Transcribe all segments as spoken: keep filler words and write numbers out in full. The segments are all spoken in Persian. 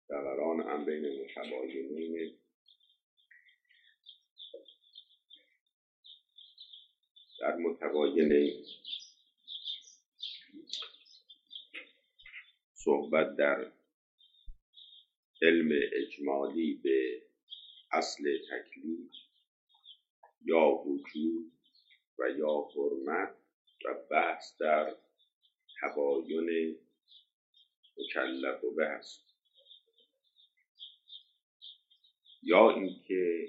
فقران هم بین متباینین در متباینین صحبت در علم اجمالی به اصل تکلیف یا وجود و یا حرمت و بحث در تباین مکلف و به است، یا اینکه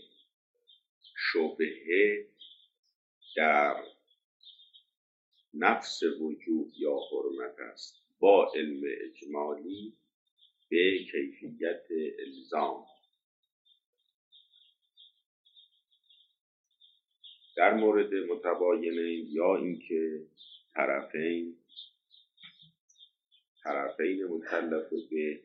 شبهه در نفس وجود یا حرمت است با علم اجمالی به کیفیت الزام. در مورد متباینین یا اینکه طرفین طرفین مکلف به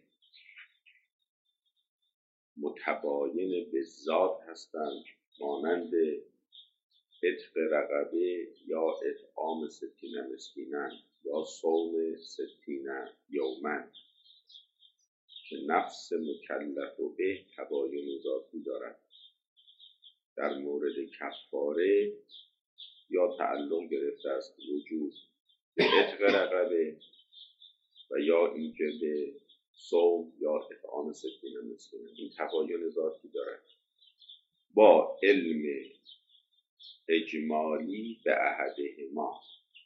متباین به ذات هستند، مانند عتق رقبه یا اطعام ستین مسکینا یا صوم ستین یوما که نفس مکلف به تباین ذاتی دارد. در مورد کفاره یا تعلق گرفته است وجود به عتق رقبه و یا اینکه به صوم یا اطعام ستین مسکینا، این تباین ذاتی دارد. با علم اجمالی به احدهما،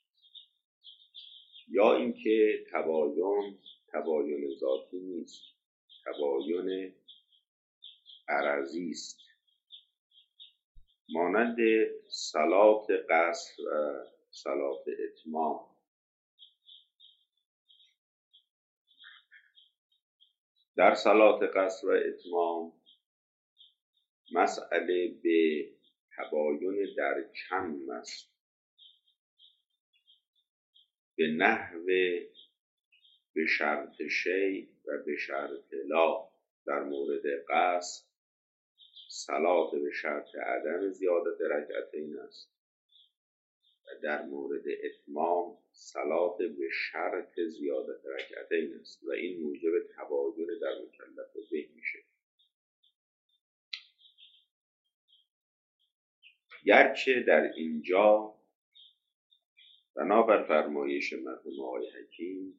یا اینکه تباین تباین ذاتی نیست، تباین عرضی است، مانند صلات قصر و صلات اتمام. در صلات قصر و اتمام مسئله به تباین در کم است، به نحو به شرط شی و به شرط لا. در مورد قصر صلات به شرط عدم زیادت رکعتین است و در مورد اتمام صلات به شرط زیادت رکعتین است و این موجب تباین در مکلف به میشه. گرچه در اینجا بنابر فرمایش مرحوم آقای حکیم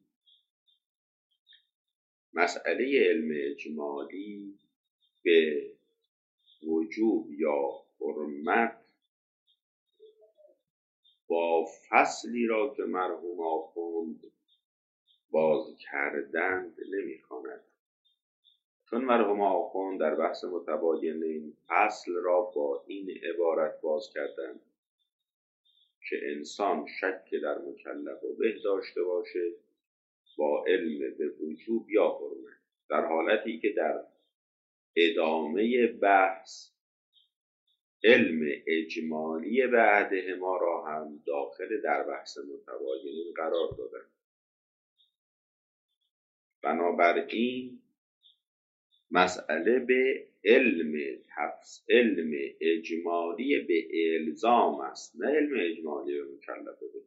مسئله علم اجمالی به وجوب یا حرمت با فصلی را که مرحوم آخوند باز کردند نمی‌خواند، چون مرحوم آخوند در بحث متباینین فصل را با این عبارت باز کردند که انسان شک در مکلف و به داشته باشه با علم به وجوب یا حرمت، در حالتی که در ادامه بحث علم اجمالی بعده ما را هم داخل در بحث متباینین قرار دادند. بنابراین مسئله به علم تفس علم اجمالی به الزام است، نه علم اجمالی به مکلف به.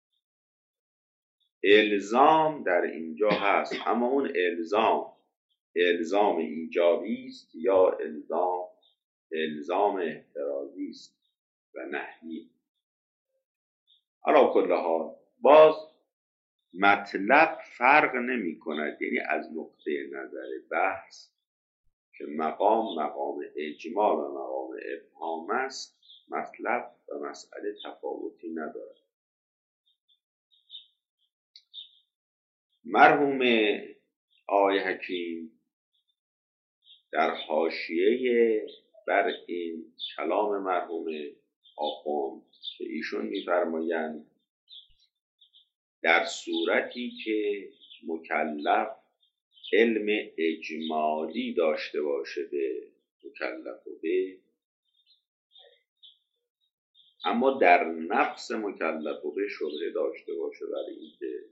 الزام در اینجا هست، اما اون الزام الزام ایجابی است یا الزام الزام احترازی است و نهی. علی کل حال باز مطلب فرق نمی کند، یعنی از نقطه نظر بحث که مقام مقام اجمال و مقام ابهام است، مطلب و مسئله تفاوتی ندارد. مرحوم آقای حکیم در حاشیه بر این کلام مرحوم آخوند که ایشون می‌فرمایند در صورتی که مکلف علم اجمالی داشته باشه به مکلف و به، اما در نفس مکلف و به شبهه داشته باشه برای اینکه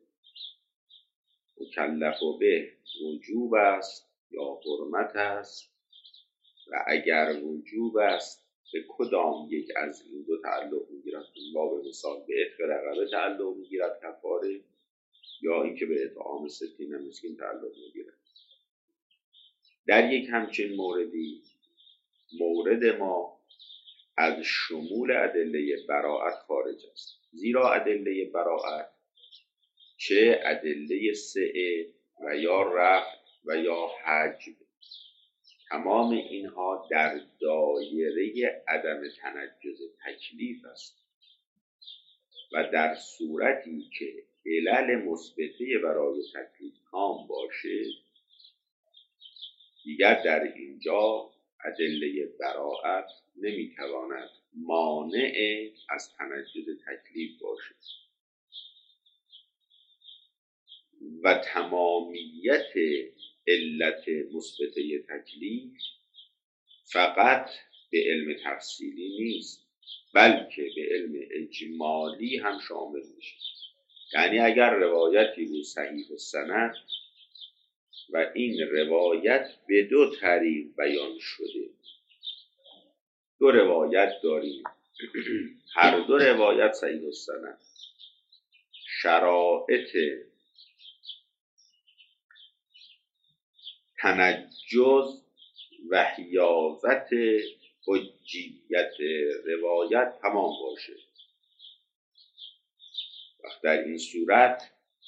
مکلف و به وجوب است یا حرمت است و اگر وجوب است به کدام یک از این دو تعلق میگیرد. باب مثال به عتق رقبه تعلق میگیرد کفاره، یا اینکه به اطعام ستین مسکین تعلق میگیرد. در یک همچین موردی مورد ما از شمول ادله براءت خارج است، زیرا ادله براءت چه ادله سعه و یا رفع و یا حجب، تمام اینها در دایره عدم تنجز تکلیف است و در صورتی که علل مثبته برای تکلیف کام باشه دیگر در اینجا ادله براءت نمیتواند مانع از تنجز تکلیف باشه و تمامیت علت مثبته تکلیف فقط به علم تفصیلی نیست بلکه به علم اجمالی هم شامل میشه. یعنی اگر روایتی بود صحیح السند و این روایت به دو طریق بیان شده، دو روایت داریم، هر دو روایت صحیح السند، شرایط تنجز و حیازت حجیت روایت تمام باشه، وقت در این صورت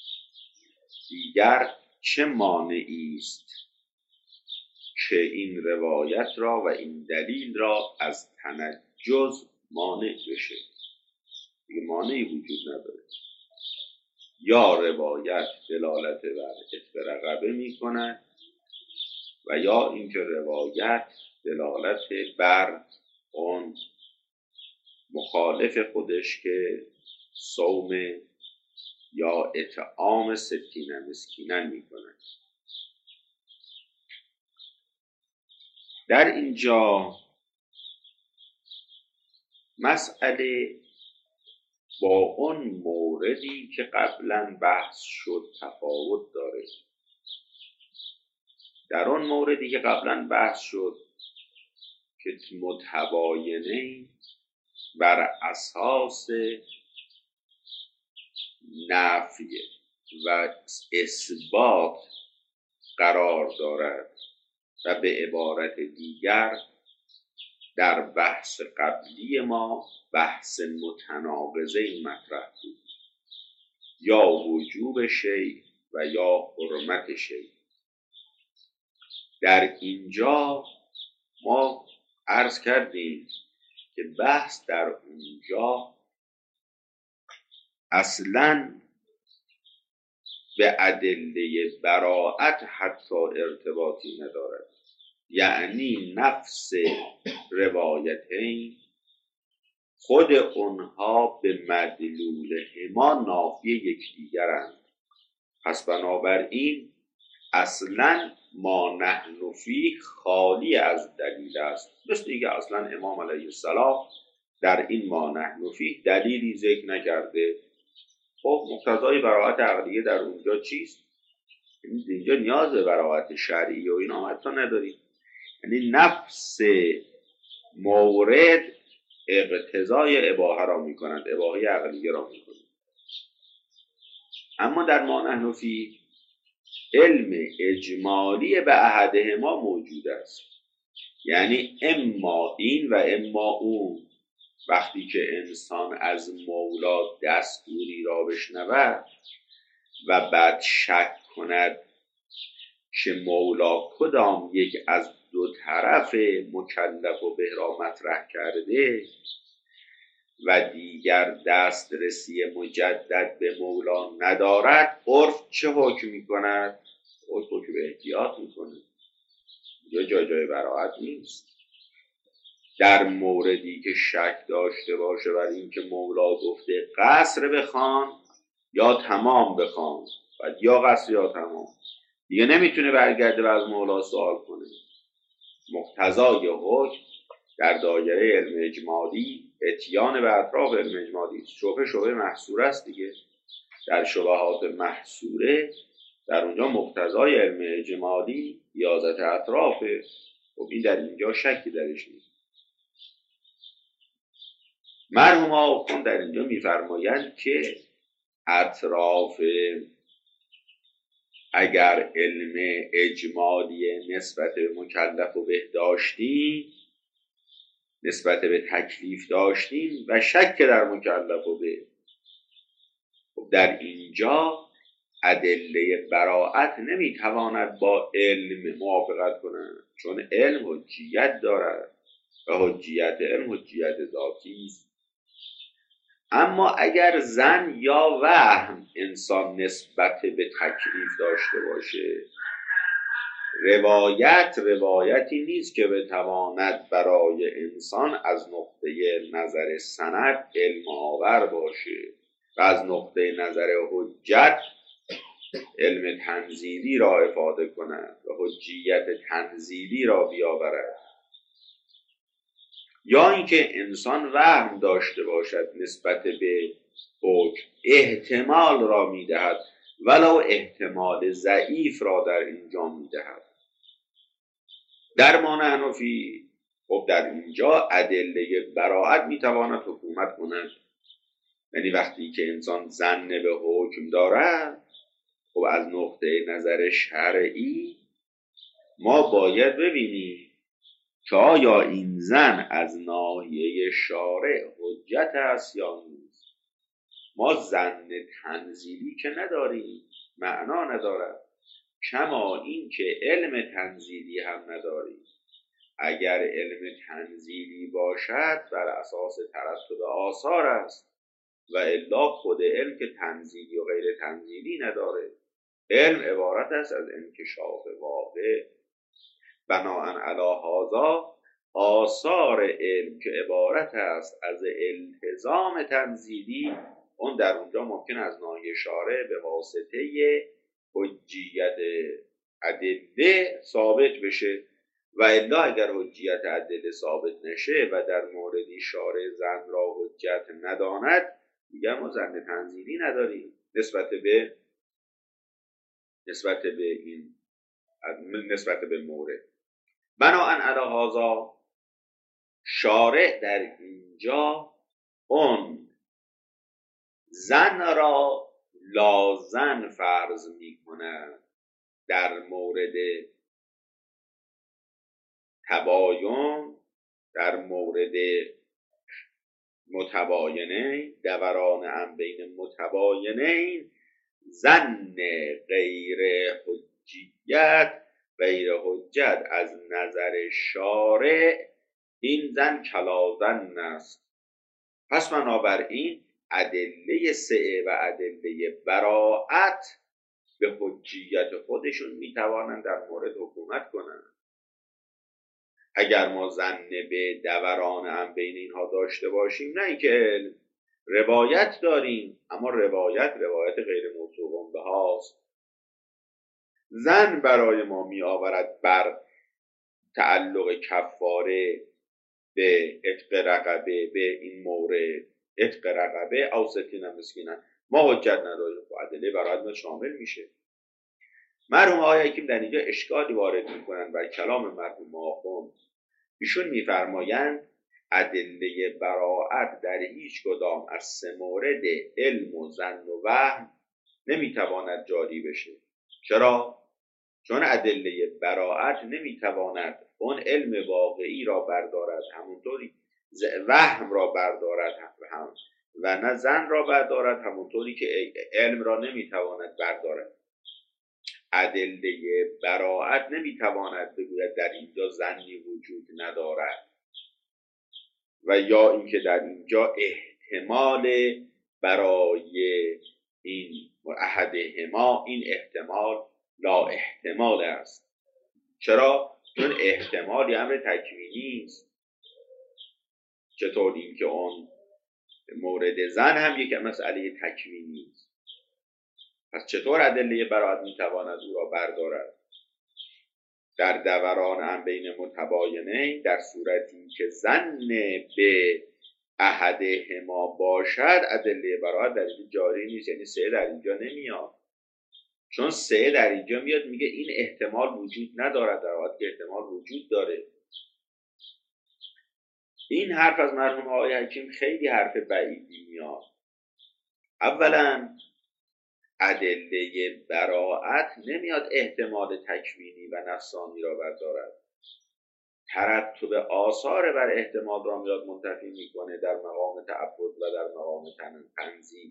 دیگر چه مانعی است که این روایت را و این دلیل را از تنجز مانع بشه؟ دیگه مانعی وجود نداره. یا روایت دلالت بر عتق رقبه می کند و یا اینکه روایت دلالت بر اون مخالف خودش که صوم یا اطعام ستین مسکینن می کند. در اینجا مسئله با اون موردی که قبلا بحث شد تفاوت داره. در اون موردی که قبلا بحث شد که متباینه بر اساس نفی و اثبات قرار دارد و به عبارت دیگر در بحث قبلی ما بحث متناقضه مطرح بود، یا وجوب شیء و یا حرمت شیء. در اینجا ما عرض کردیم که بحث در اونجا اصلاً به ادله براءت حتی ارتباطی ندارد، یعنی نفس روایتین خود اونها به مدلولهما نافی یکدیگرند. پس بنابراین اصلاً ما نحن فیه خالی از دلیل است، مثل اینکه اصلاً امام علیه السلام در این ما نحن فیه دلیلی ذکر نکرده. خب مقتضای براءت عقلیه در اونجا چیست؟ اینجا نیاز به براءت شرعی و اینا حتی نداریم، یعنی نفس مورد اقتضای اباحه را میکنند، اباحه عقلیه را میکنند. اما در ما نحن فیه علم اجمالی به احدهما موجود است، یعنی اما این و اما اون. وقتی که انسان از مولا دستوری را بشنود و بعد شک کند که مولا کدام یک از دو طرف مکلف و به را مطرح کرده و دیگر دسترسی مجدد به مولا ندارد، عرف چه حکم می کند؟ عرف حکم به احتیاط می کند. یا جای جای براءت نیست. در موردی که شک داشته باشه بر این که مولا گفته قصر بخوان یا تمام بخوان و یا قصر یا تمام، دیگه نمیتونه برگرده و از مولا سوال کنه. مقتضای حکم در دایره علم اجمالی اتیان به اطراف علم اجمالی، شبه شبه محصوره است دیگه. در شبهات محصوره در اونجا مقتضای علم اجمالی یازت اطرافه. خب این در اینجا شکی درش نیست. مرحوم آخوند در اینجا میفرمایند که اطراف اگر علم اجمالی نسبت به مکلف و به داشتیم، نسبت به تکلیف داشتیم و شک در مکلف و به، در اینجا ادله براءت نمیتواند با علم موافقت کنند، چون علم حجیت دارد و حجیت علم حجیت ذاتی است. اما اگر ظن یا وهم انسان نسبت به تکلیف داشته باشه، روایت روایتی نیست که بتواند برای انسان از نقطه نظر سند علم آور باشه و از نقطه نظر حجت علم تنزیلی را افاده کند و حجیت تنزیلی را بیاورد. یا اینکه انسان وهم داشته باشد نسبت به حکم، احتمال را میدهد ولو احتمال ضعیف را در اینجا میدهد. در ما حنفی خب در اینجا ادله براءت میتواند حکومت کند. یعنی وقتی که انسان ظن به حکم دارد، خب از نقطه نظر شرعی ما باید ببینیم که آیا این ظن از ناحیه شارع حجت است یا نیست. ما ظن تنزیلی که نداریم، معنا ندارد، کما این که علم تنزیلی هم نداریم. اگر علم تنزیلی باشد بر اساس ترتب آثار است و الا خود علم که تنزیلی و غیر تنزیلی نداره. علم عبارت است از انکشاف واقع. بناءً علی هذا آثار علم که عبارت است از التزام تنزیلی، اون در اونجا ممکن از ناحیه شارع به واسطه حجیت ادله ثابت بشه و الا اگر حجیت ادله ثابت نشه و در موردی شارع ظن را حجت نداند، دیگر ما ظن تنزیلی نداریم نسبت به نسبت به این نسبت به مورد. بناهن علی هذا شارع در اینجا اون ظن را لازم فرض می کند در مورد تباین، در مورد متباینین، دوران هم بین متباینین، ظن غیر حجیت غیر حجت از نظر شارع این ظن کلا ظن است. پس بنابراین ادله سعه و ادله براءت به حجیت خودشون میتوانند در مورد حکومت کنند. اگر ما ظن به دوران هم بین اینها داشته باشیم، نه اینکه روایت داریم اما روایت روایت غیر موثوق به هاست، ظن برای ما می آورد بر تعلق کفاره به عتق رقبه، به این مورد عتق رقبه او ستین مسکینن ما حجت نداریم و ادله برای ما شامل میشه. مرحوم آقای حکیم در اینجا اشکالی وارد میکنن بر کلام مرحوم آخوند. ایشون میفرمایند ادله براءت در هیچ کدام از سه مورد علم و ظن و وهم نمیتواند جاری بشه. چرا؟ چون ادله براءت نمیتواند اون علم واقعی را بردارد، همونطوری وهم را بردارد هم و نه ظن را بردارد، همونطوری که علم را نمیتواند بردارد. ادله براءت نمیتواند بگوید در اینجا ظنی وجود ندارد و یا اینکه در اینجا احتمال برای این احدهما این احتمال لا احتمال است. چرا؟ چون احتمالی امر تکوینی است. چطور این که اون مورد ظن هم یک مسئله تکوینی است. پس چطور ادله براءت میتواند او را بردارد؟ در دوران هم بین متباینین در صورتی که ظن به احدهما باشد ادله براءت در اینجا جاری نیست، یعنی سه در اینجا نمیاد. چون سه در اینجا میاد میگه این احتمال وجود ندارد، در حالی که احتمال وجود داره. این حرف از مرحوم آقای حکیم خیلی حرف بعیدی میاد. اولا ادله براءت نمیاد احتمال تکوینی و نفسانی را بردارد، ترتب آثار بر احتمال را میاد منتفی میکنه در مقام تعبد و در مقام تنزیل.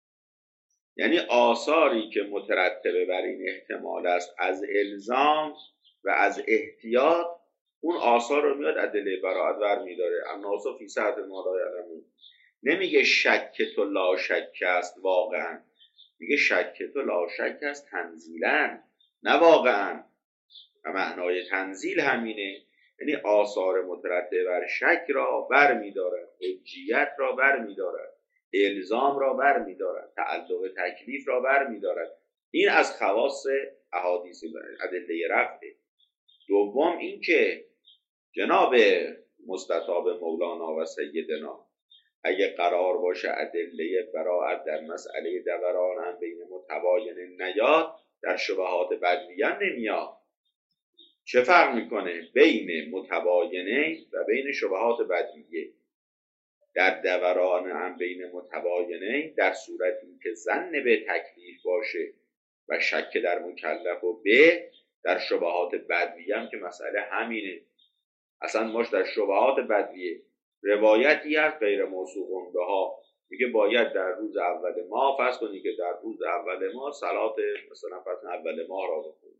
یعنی آثاری که مترتبه بر این احتمال است از الزام و از احتیاط، اون آثار رو میاد ادله براءت ور میداره. الناس فی سعة ما لا یعلمون. نمیگه شک تو لا شک است واقعا، میگه شک تو لا شک است تنزیلا، نه واقعا. و معنای تنزیل همینه، یعنی آثار مترتب بر شک را بر میدارد، حجیت را بر میدارد، الزام را بر میدارد، تعلق تکلیف را بر میدارد. این از خواص احادیث ادله رفعه. دوم این که جناب مستطاب مولانا و سیدنا اگه قرار باشه ادله براءت در مسئله دوران هم بین متباین نیاد، در شبهات بدویه نمیاد. چه فرق میکنه بین متباینه و بین شبهات بدویه؟ در دوران هم بین متباینه در صورتی که ظن به تکلیف باشه و شک در مکلف و به در شبهات بدویه هم که مسئله همینه. اصلا ماش در شبهات بدویه روایتی هست غیر موثوق بها، میگه باید در روز اول ماه، فرض کنی که در روز اول ماه صلات مثلا فرض اول ماه را بخونی،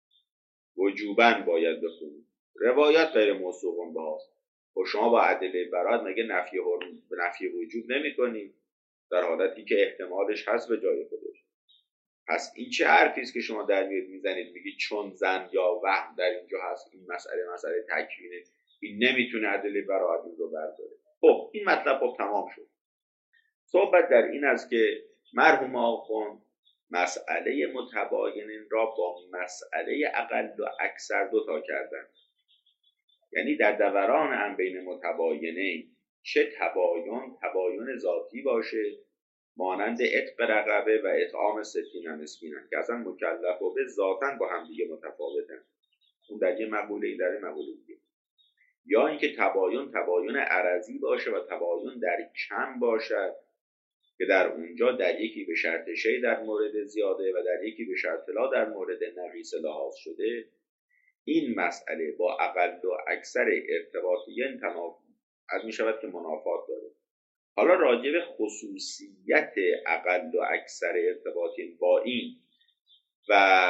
وجوباً باید بخونی، روایت غیر موثوق بهاست. و شما با ادله براءت مگه نفی نفی وجوب نمی‌کنی در حالتی که احتمالش هست به جای خودش؟ پس این چه حرفی است که شما در میاد میزنید میگید چون ظن یا وهم در اینجا هست این مسئله مسئله تکوینه، این نمیتونه ادله براءت رو برداره. خب این مطلب خب تمام شد. صحبت در این است که مرحوم آخوند مسئله متباینین را با مسئله اقل و اکثر دوتا کردن. یعنی در دوران هم بین متباینین چه تباین تباین ذاتی باشه مانند عتق رقبه و اطعام ستین مسکینن که اصلا مکلف و به ذاتن با هم دیگه متفاوتن، اون در یه مقوله این در یه مقوله دیگه. یا اینکه تباین تباین عرضی باشه و تباین در کم باشد که در اونجا در یکی به شرط شی در مورد زیاده و در یکی به شرط لا در مورد نقیص لحاظ شده. این مسئله با اقل و اکثر ارتباطیین تنافی از می شود که منافات داره. حالا راجع به خصوصیت اقل و اکثر ارتباطیین با این و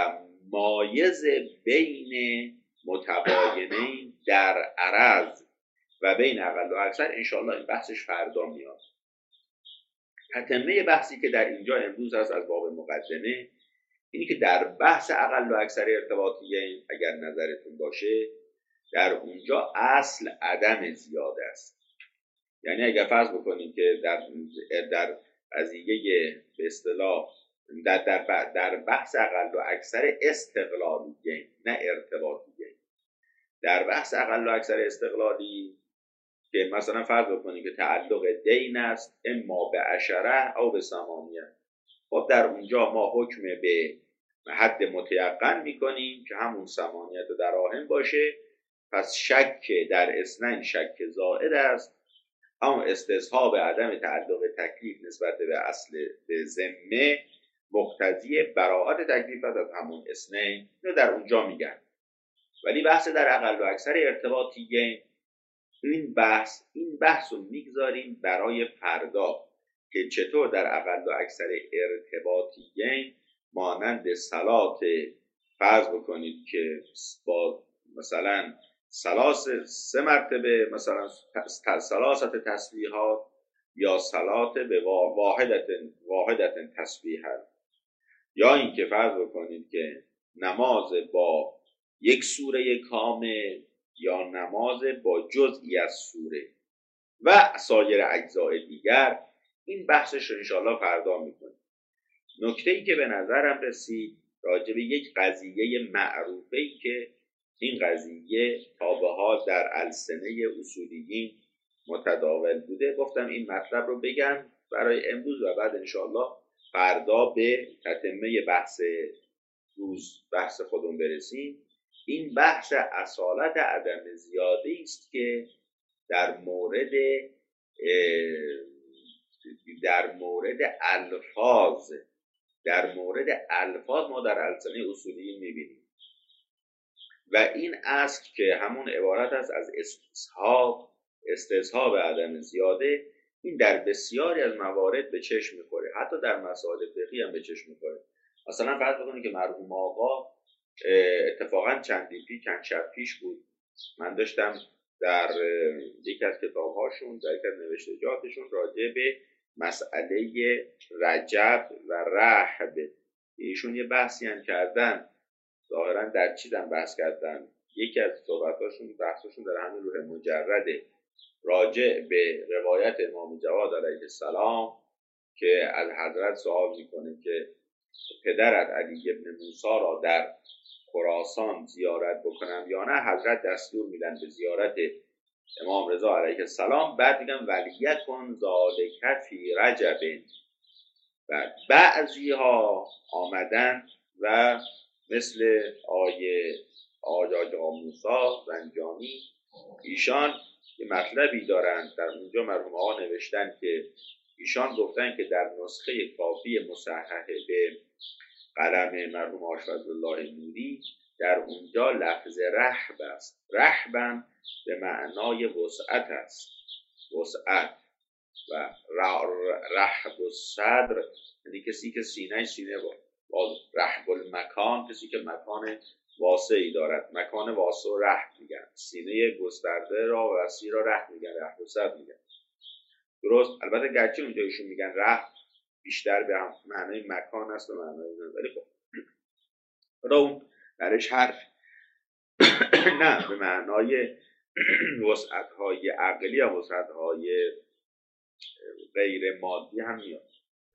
مایز بین متباینین در عرض و بین اقل و اکثر انشاءالله این بحثش فردا میاد. تتمه بحثی که در اینجا امروز هست از باب مقدمه اینی که در بحث اقل و اکثر ارتباطیین اگر نظرتون باشه در اونجا اصل عدم زیاده است. یعنی اگر فرض بکنیم که در در قضیه به اصطلاح در در در بحث اقل و اکثر استقلالیه نه ارتباطیه، در بحث اقل و اکثر استقلالی که مثلا فرض بکنیم که تعلق دین است اما به عشره او به ثمانیه، خب در اونجا ما حکم به حد متیقن میکنیم که همون ثمانیت و دراهم باشه. پس شک در اثنین شک زائد است، اما استصحاب عدم تعلق تکلیف نسبت به اصل به ذمه مقتضی براءت تکلیف از همون اثنین رو در اونجا میگن. ولی بحث در اقل و اکثر ارتباطیین این بحث این بحث رو میگذاریم برای فردا که چطور در اقل و اکثر ارتباطیین مانند صلات فرض بکنید که با مثلا سلاس سه مرتبه مثلا سلاست تسبیحات یا صلات به واحدت واحدت تسبیحات، یا اینکه فرض بکنید که نماز با یک سوره کامل یا نماز با جزئی از سوره و سایر اجزای دیگر. این بحثش رو انشاءالله فردا میکنیم. نکته‌ای که به نظرم رسید راجع به یک قضیه معروفه‌ای که این قضیه تا به حال در السنه اصولیین متداول بوده، گفتم این مطلب رو بگم برای امروز و بعد انشاءالله فردا به تتمه بحث روز بحث خودمون برسیم. این بحث اصالت عدم زیاده است که در مورد در مورد الفاظ در مورد الفاظ ما در السنه اصولیین میبینیم و این اصل که همون عبارت است از استصحاب استصحاب عدم زیاده، این در بسیاری از موارد به چشم میخوره، حتی در مسائل فقهی هم به چشم میخوره. مثلا فرض بکنید که مرحوم آقا اتفاقا چندی پیش چند شب پیش بود، من داشتم در یکی از کتاب‌هاشون در یکی از نوشتجاتشون راجع به مسئله رجب و رحب ایشون یه بحثی هم کردن، ظاهرا در چی دن بحث کردن، یکی از صحبتاشون بحثشون در همین روح مجرده راجع به روایت امام جواد علیه السلام که از حضرت سوال میکنه که پدرت علی ابن موسی را در خراسان زیارت بکنم یا نه، حضرت دستور میدن به زیارت امام رضا علیه السلام، بعد میگن ولیکن ذالک فی رجب، و بعضی ها آمدن و مثل آیه آجاج موسی زنجانی ایشان یه مطلبی دارن در اونجا مرحوم آقا نوشتن که ایشان گفتن که در نسخه کافی مصحح به قلم مرحوم آشفضل الله نوری در اونجا لفظ رحب است، رحبم به معنای وسعت است، وسعت، و رحب الصدر یعنی کسی که سینه سینه باز، رحب المکان کسی که مکان واسعی دارد، مکان واسع رحب میگن، سینه گسترده را و وسیع را رحب میگن، رحب الصدر میگن. درست، البته گرچه اونجا ایشون میگن رحب بیشتر به معنای مکان است و معنای نه، ولی خب خدا اون درش حرف نه به معنای وسعت‌های عقلی و وسعت‌های غیر مادی هم میاد.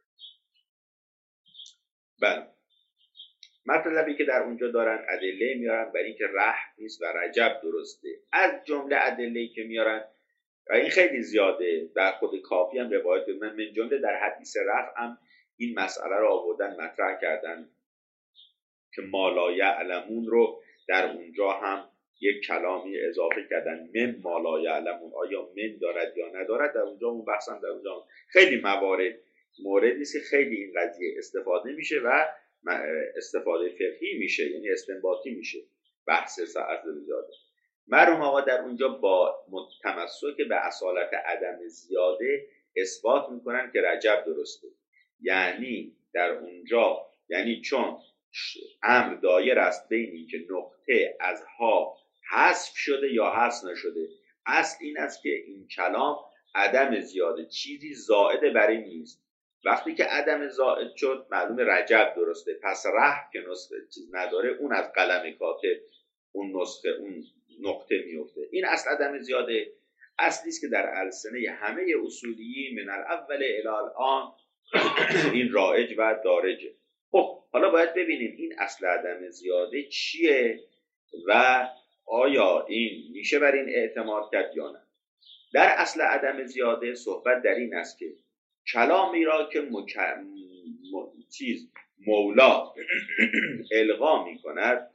بله، مطلبی که در اونجا دارن ادله میارن برای اینکه رحب نیست و رجب درسته. از جمله ادله‌ای که میارن و این خیلی زیاده، در خود کافی هم روایت من من جمله در حدیث رفع هم این مسئله رو آوردن مطرح کردن که ما لا یعلمون رو در اونجا هم یک کلامی اضافه کردن، من ما لا یعلمون، آیا من دارد یا ندارد، در اونجا اون بحثم در اونجا خیلی موارد موردی است که خیلی این قضیه استفاده میشه و استفاده فقهی میشه، یعنی استنباطی میشه بحث ساعت زیاده. مرحوم آقا در اونجا با تمسک به اصالت عدم زیاده اثبات میکنن که رجب درسته، یعنی در اونجا یعنی چون امر دایر است بین این که نقطه از ها حذف شده یا حذف نشده، اصل این است که این کلام عدم زیاده، چیزی زائد بر این نیست. وقتی که عدم زائد شد معلوم رجب درسته، پس رحب که نسخه چیز نداره اون از قلم کاتب اون نسخه اون نقطه میفته. این اصل عدم زیاده اصلی است که در السنه همه اصولیین من الاول الی الان این رایج و دارجه. خب حالا باید ببینیم این اصل عدم زیاده چیه و آیا این میشه بر این اعتماد کرد یا نه. در اصل عدم زیاده صحبت در این است که کلامی را که مک... م... چیز مولا القا می کند،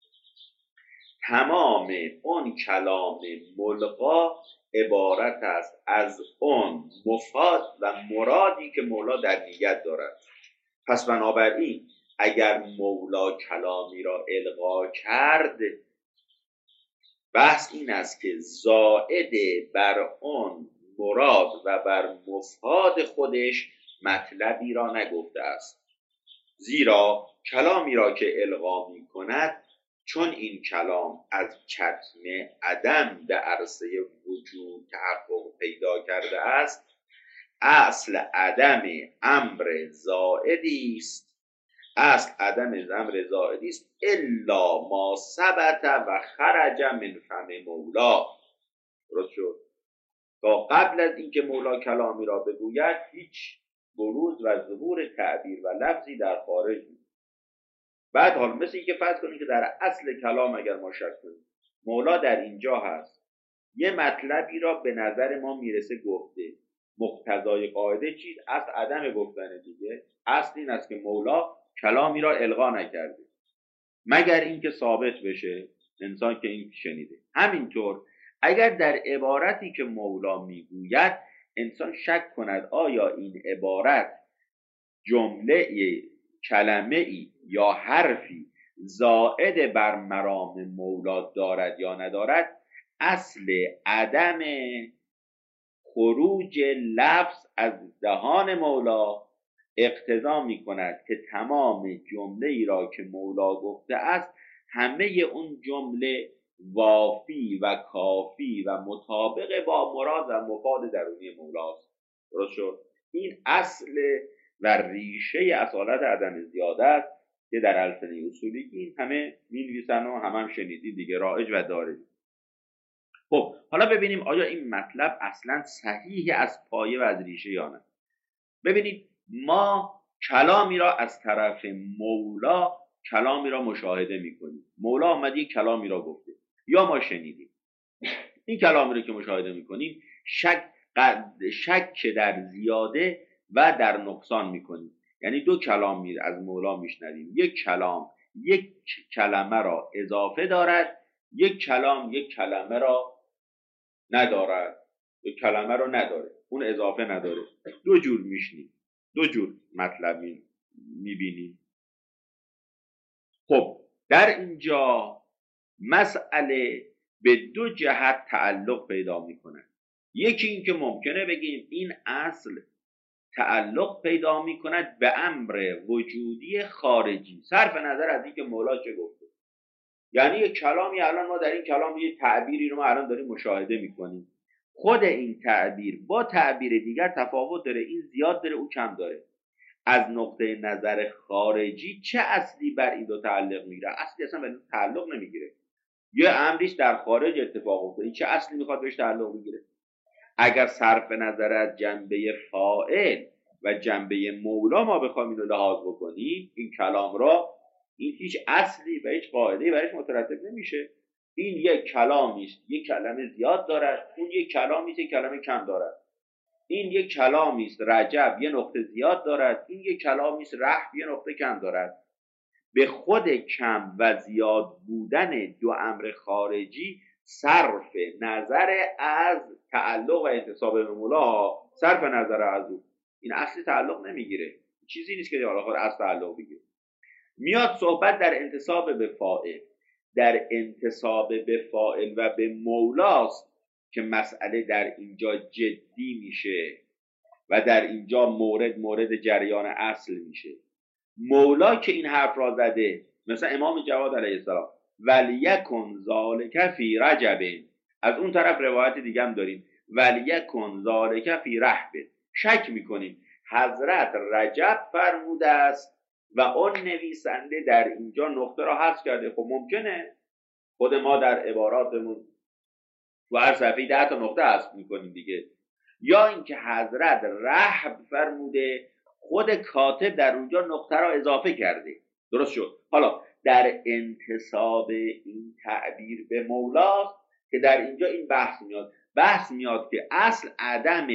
تمام اون کلام ملقا عبارت است از اون مفاد و مرادی که مولا در نیت دارد. پس بنابراین اگر مولا کلامی را القا کرد، بحث این است که زائد بر اون مراد و بر مفاد خودش مطلبی را نگفته است، زیرا کلامی را که القا می کند چون این کلام از کتم عدم به عرصه وجود تحقق پیدا کرده است، اصل عدم امر زائدی است، اصل عدم امر زائدی است الا ما ثبت و خرج من فم مولا. درست شد؟ تا قبل از اینکه مولا کلامی را بگوید هیچ بروز و ظهور تعبیر و لفظی در خارج نیست. بعد حال مثل اینکه فرض کنید که در اصل کلام اگر ما شک کنیم مولا در اینجا هست، یه مطلبی را به نظر ما میرسه گفته، مقتضای قاعده چیز اصل عدم گفتن دیگه، اصل این است که مولا کلامی را القا نکرده مگر اینکه ثابت بشه انسان که این شنیده. همینطور اگر در عبارتی که مولا میگوید انسان شک کند آیا این عبارت جمله کلمه ای یا حرفی زائد بر مرام مولا دارد یا ندارد، اصل عدم خروج لفظ از دهان مولا اقتضا می کند که تمام جمله ای را که مولا گفته است همه اون جمله وافی و کافی و مطابق با مراد و مفاد درونی مولاست. درست شد؟ این اصل و ریشه اصالت عدم زیاده است که در الفنه اصولی این همه می‌نویسن و هم هم شنیدید دیگه، رایج و داره. خب حالا ببینیم آیا این مطلب اصلا صحیح از پایه و از ریشه یا نه. ببینید ما کلامی را از طرف مولا کلامی را مشاهده میکنیم. مولا آمده یک کلامی را گفته یا ما شنیدیم. این کلامی را که مشاهده میکنیم شک شک در زیاده و در نقصان میکنیم. یعنی دو کلام می از مولا میشنویم، یک کلام یک کلمه را اضافه دارد، یک کلام یک کلمه را ندارد، یک کلمه را نداره، اون اضافه نداره. دو جور میشنیم، دو جور مطلب میبینیم. خب در اینجا مسئله به دو جهت تعلق پیدا میکنه. یکی این که ممکنه بگیم این اصل تعلق پیدا میکند به امر وجودی خارجی، صرف نظر از اینکه مولا چه گفته. یعنی یک کلامی الان ما در این کلام یه تعبیری رو ما الان داریم مشاهده میکنیم، خود این تعبیر با تعبیر دیگر تفاوت داره، این زیاد داره او کم داره. از نقطه نظر خارجی چه اصلی بر این دو تعلق میگیره؟ اصلی اصلا به این تعلق نمیگیره، یه امریش در خارج اتفاق افتاده، این چه اصلی میخواد بهش تعلق بگیره؟ اگر صرف نظر از جنبه فاعل و جنبه مولا ما بخوایم اینو لحاظ بکنیم این کلام را، این هیچ اصلی و هیچ قاعده‌ای برایش مترتب نمیشه. این یک کلامی است، یک کلمه زیاد دارد، اون یک کلامی است، یک کلمه کم دارد. این یک کلامی است رجب یه نقطه زیاد دارد، این یک کلامی است رحب یه نقطه کم دارد. به خود کم و زیاد بودن دو امر خارجی صرف نظر از تعلق و انتساب به مولا، صرف نظر از او، این اصلی تعلق نمیگیره، چیزی نیست که حالا خود از تعلق بگیره. میاد صحبت در انتساب به فاعل، در انتساب به فاعل و به مولاست که مسئله در اینجا جدی میشه و در اینجا مورد مورد جریان اصل میشه. مولا که این حرف را زده، مثلا امام جواد علیه السلام ولیکن ذالک فی رجب، از اون طرف روایت دیگه هم داریم ولیکن ذالک فی رحب، شک میکنیم حضرت رجب فرموده است و اون نویسنده در اینجا نقطه را حذف کرده. خب ممکنه خود ما در عباراتمون تو هر صفحه ده تا نقطه حذف میکنیم دیگه، یا اینکه حضرت رحب فرموده خود کاتب در اونجا نقطه را اضافه کرده. درست شد؟ حالا در انتساب این تعبیر به مولاست که در اینجا این بحث میاد بحث میاد که اصل عدم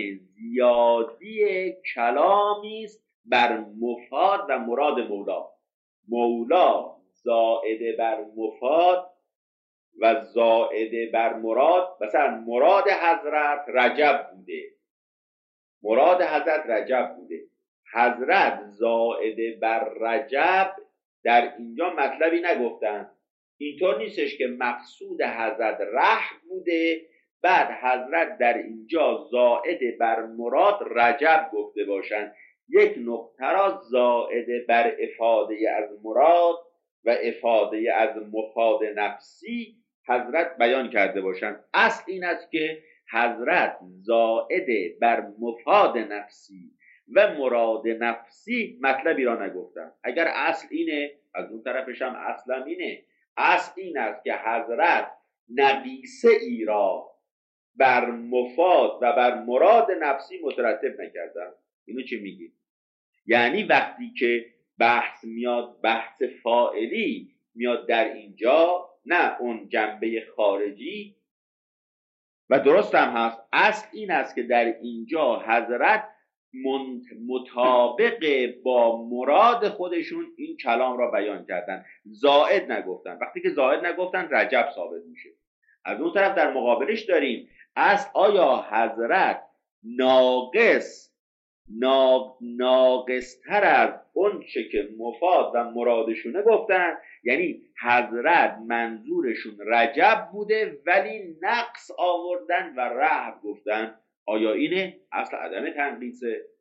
زیادی کلامی است بر مفاد و مراد مولا. مولا زائد بر مفاد و زائد بر مراد، مثلا مراد حضرت رجب بوده، مراد حضرت رجب بوده، حضرت زائد بر رجب در اینجا مطلبی نگفتن. اینطور نیستش که مقصود حضرت رحم بوده بعد حضرت در اینجا زائد بر مراد رجب گفته باشن، یک نقطه را زائد بر افاده از مراد و افاده از مفاد نفسی حضرت بیان کرده باشند. اصل این است که حضرت زائد بر مفاد نفسی و مراد نفسی مطلبی را نگفتن. اگر اصل اینه، از اون طرفش هم اصلا اینه، اصل این است که حضرت نقیصه ای را بر مفاد و بر مراد نفسی مترتب نکردن. اینو چه میگی؟ یعنی وقتی که بحث میاد، بحث فاعلی میاد در اینجا، نه اون جنبه خارجی، و درست هم هست، اصل این است که در اینجا حضرت مطابق با مراد خودشون این کلام را بیان کردن، زائد نگفتن. وقتی که زائد نگفتن رجب ثابت میشه. از اون طرف در مقابلش داریم اصل آیا حضرت ناقص ناقصتر از اون چه که مفاد و مرادشونه گفتن. یعنی حضرت منظورشون رجب بوده ولی نقص آوردن و رهب گفتن. آیا اینه؟ اصل عدم تنقیصه.